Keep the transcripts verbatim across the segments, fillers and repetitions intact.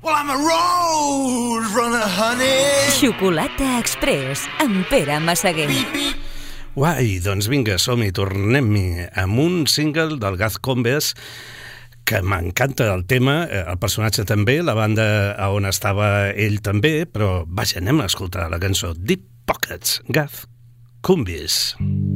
Well, I'm a road runner, honey. Xocolata Express, amb Pere Massaguer. Uai, doncs vinga, som-hi, tornem-hi amb un single del Gaz Combes que m'encanta el tema, el personatge també, la banda on estava ell també, però vaja, anem a escoltar la cançó Deep Pockets, Gaz Combes.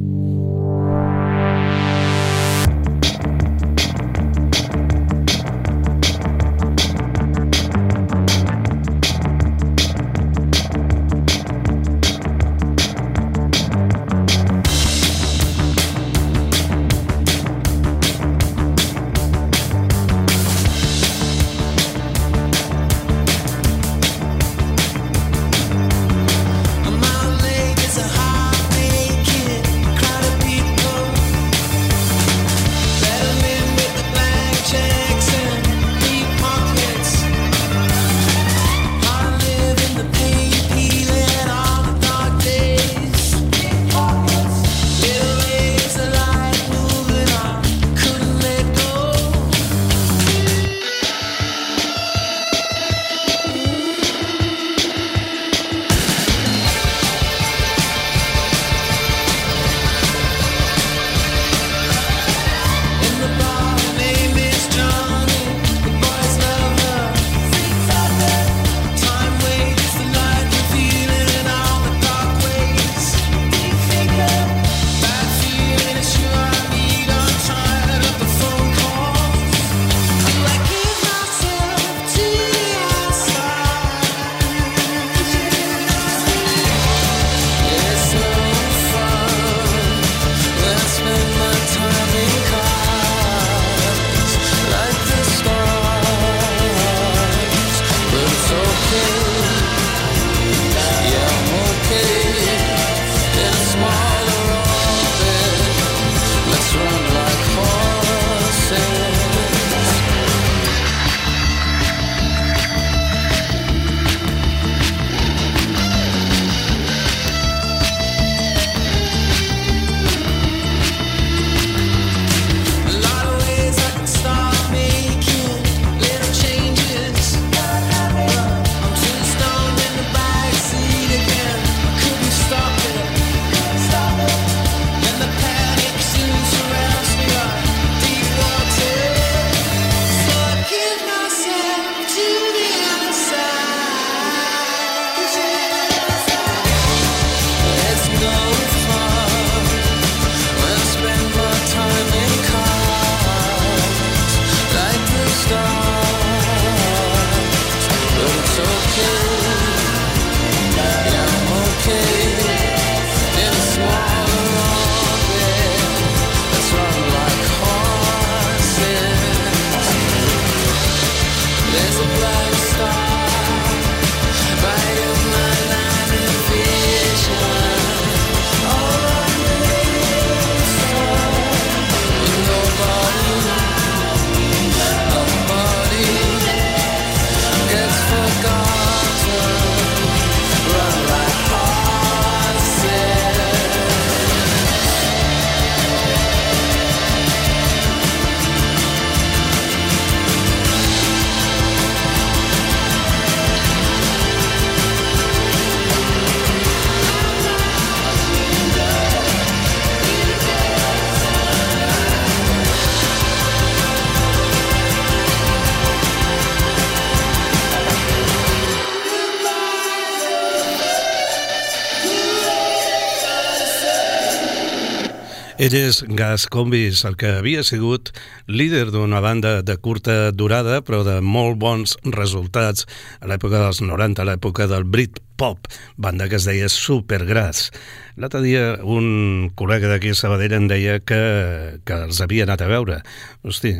Ell és Gaz Combes, el que havia sigut líder d'una banda de curta durada, però de molt bons resultats a l'època dels noranta, a l'època del Britpop, banda que es deia Supergrass. L'altre dia un col·lega d'aquí a Sabadell em deia que, que els havia anat a veure. Hosti,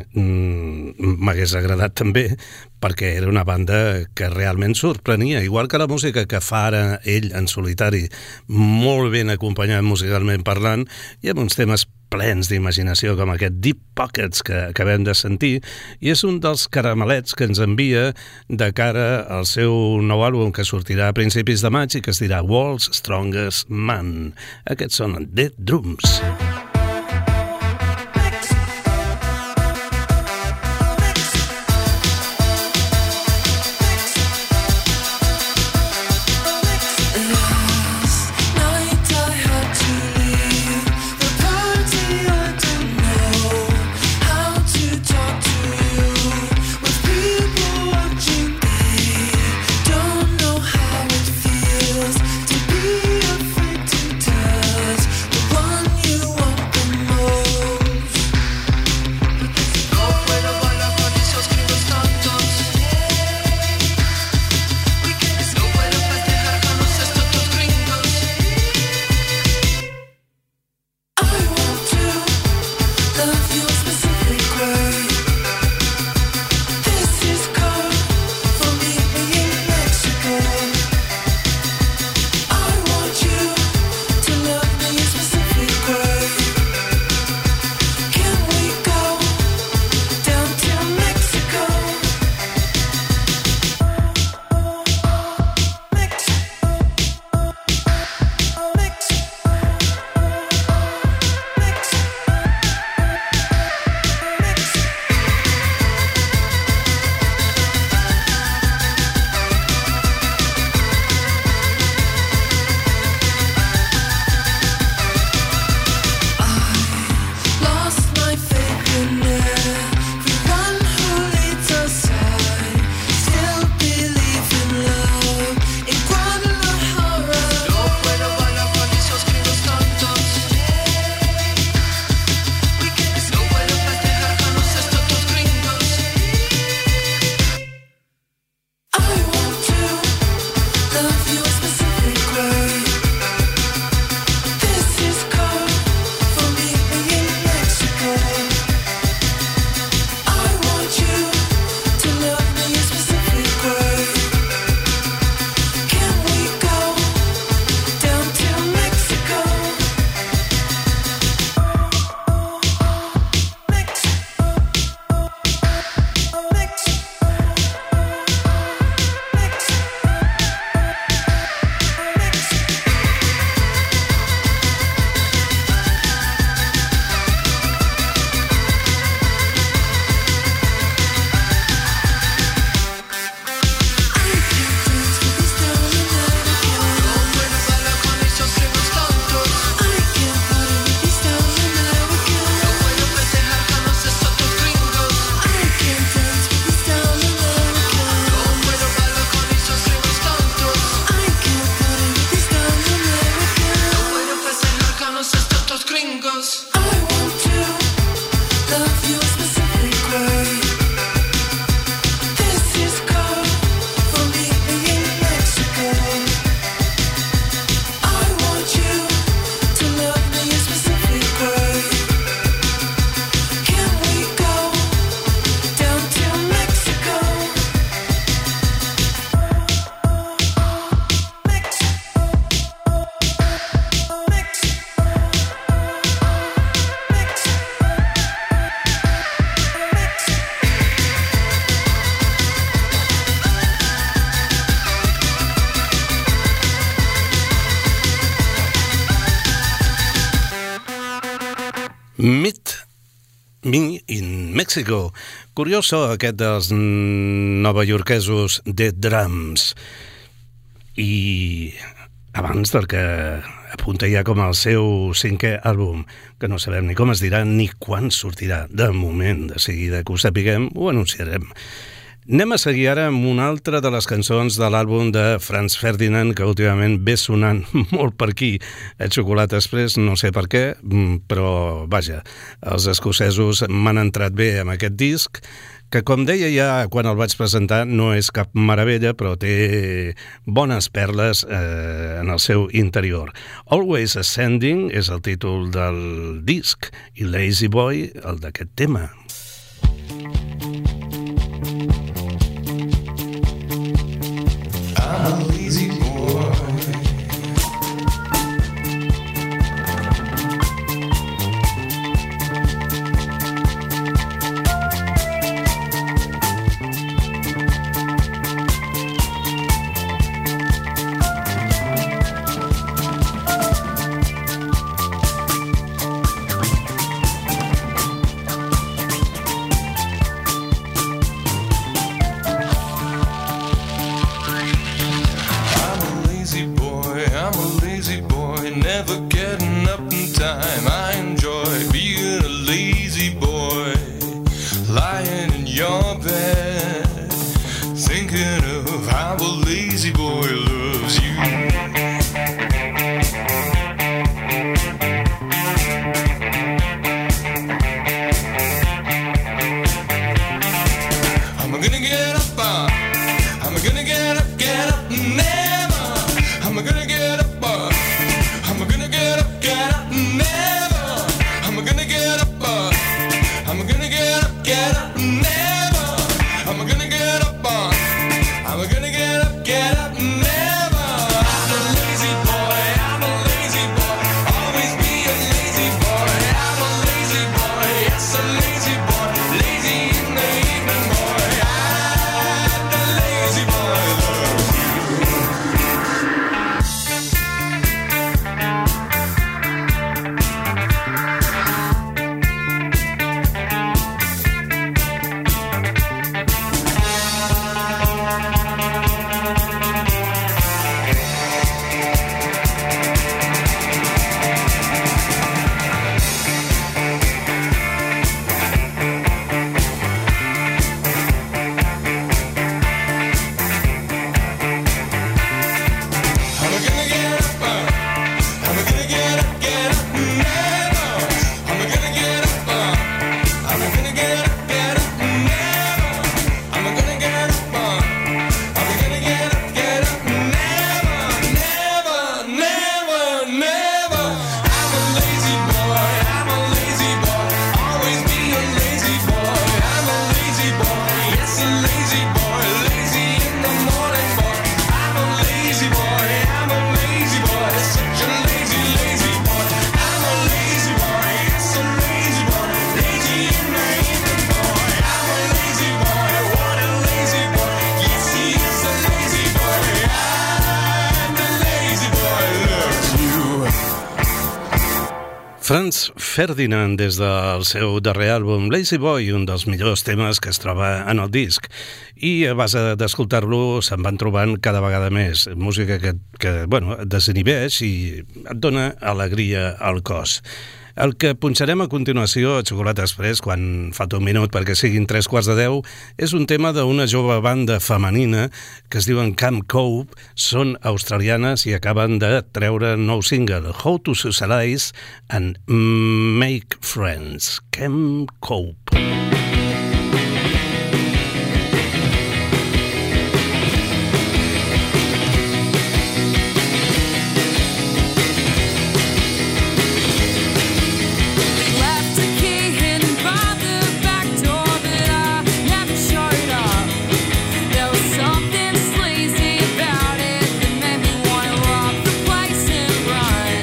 m'hagués agradat també, perquè era una banda que realment sorprenia, igual que la música que fa ara ell en solitari, molt ben acompanyat musicalment parlant, i amb uns temes plens d'imaginació com aquest Deep Pockets que acabem de sentir, i és un dels caramelets que ens envia de cara al seu nou àlbum que sortirà a principis de maig i que es dirà World's Strongest Man. Aquests són Dead Drums. Meet Me in Mexico. Curioso aquest dels novaiorquesos The Drums. I abans del que apunta ja com el seu cinquè àlbum, que no sabem ni com es dirà ni quan sortirà. De moment, de seguida que ho sapiguem, ho anunciarem. Anem a seguir ara amb una altra de les cançons de l'àlbum de Franz Ferdinand, que últimament ve sonant molt per aquí. A Chocolate Express, no sé per què, però vaja, els escocesos m'han entrat bé amb aquest disc, que com deia ja quan el vaig presentar no és cap meravella, però té bones perles eh, en el seu interior. Always Ascending és el títol del disc i Lazy Boy el d'aquest tema. I'm a lazy boy. Franz Ferdinand des del seu darrer àlbum Lazy Boy, un dels millors temes que es troba en el disc, i a base d'escoltar-lo se'n van trobant cada vegada més música que, que bueno, et desinhibeix i et dona alegria al cos. El que punxarem a continuació a Chocolate Express, quan falta un minut perquè siguin tres quarts de deu, és un tema d'una jove banda femenina que es diuen Camp Cope, són australianes i acaben de treure nou single, How to Socialize and Make Friends. Camp Cope.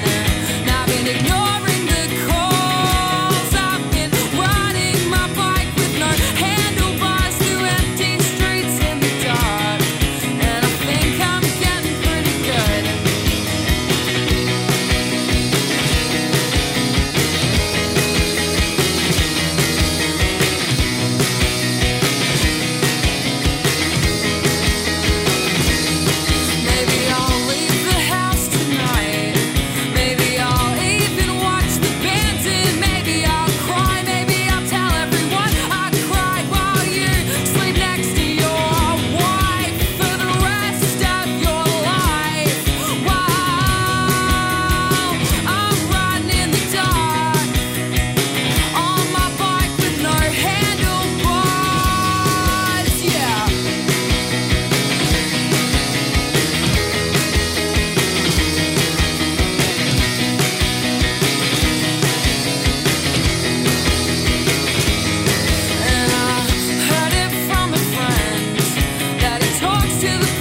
Ignoring the calls, I've been riding my bike. to the